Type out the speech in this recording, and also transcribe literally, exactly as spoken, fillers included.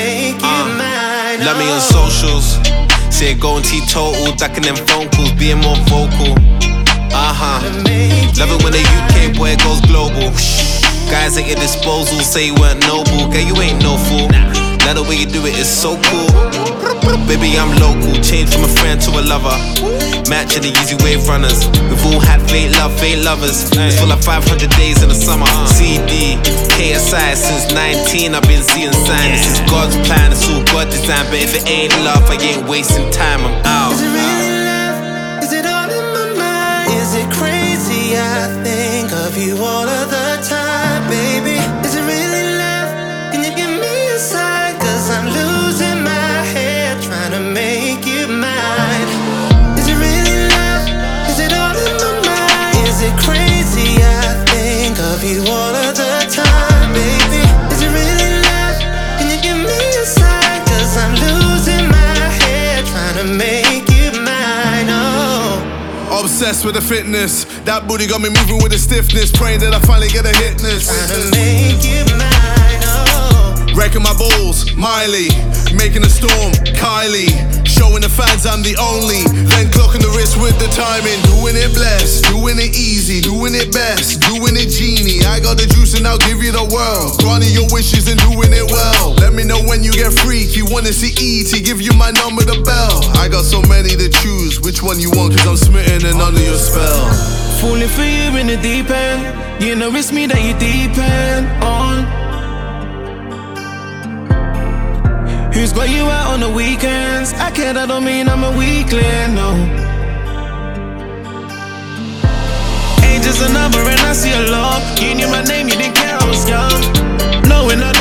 make you uh, mine. Love me on socials. Say going teetotal, ducking them phone calls, being more vocal. Uh-huh. Love it when the U K boy goes global. Guys at your disposal say you weren't noble. Girl, you ain't no fool. Now the way you do it is so cool. Baby, I'm local. Changed from a friend to a lover. Matching the easy wave runners. We've all had fake love, fake lovers. It's full of five hundred days in the summer. C D, K S I, since nineteen I've been seeing signs. This is God's plan, it's all God design. But if it ain't love, I ain't wasting time, I'm out. Is it really love? Is it all in my mind? Is it crazy? I think of you all of the time, baby. Is it really love? Can you give me a sign? Cause I'm losing my head trying to make you mine. Is it really love? Is it all in my mind? Is it crazy? I think of you all of the time, baby. Is it really love? Can you give me a sign? Cause I'm losing my head trying to make you mine, oh. Obsessed with the fitness. That booty got me moving with the stiffness. Praying that I finally get a hitness. Trying to make you mine, oh. Wrecking my balls, Miley. Making a storm, Kylie. Showing the fans I'm the only. Then clocking the wrist with the timing. Doing it blessed, doing it easy, doing it best, doing it genie. I got the juice and I'll give you the world. Granting your wishes and doing it well. Let me know when you get freaky. Wanna see E T, give you my number, the bell. I got so many to choose. Which one you want? Cause I'm smitten and under your spell. Falling for you in the deep end. You know it's me that you depend on. Who's got you out on the weekends? I care, that don't mean I'm a weakling, no. Age is a number and I see a lot. You knew my name, you didn't care I was young. Knowing I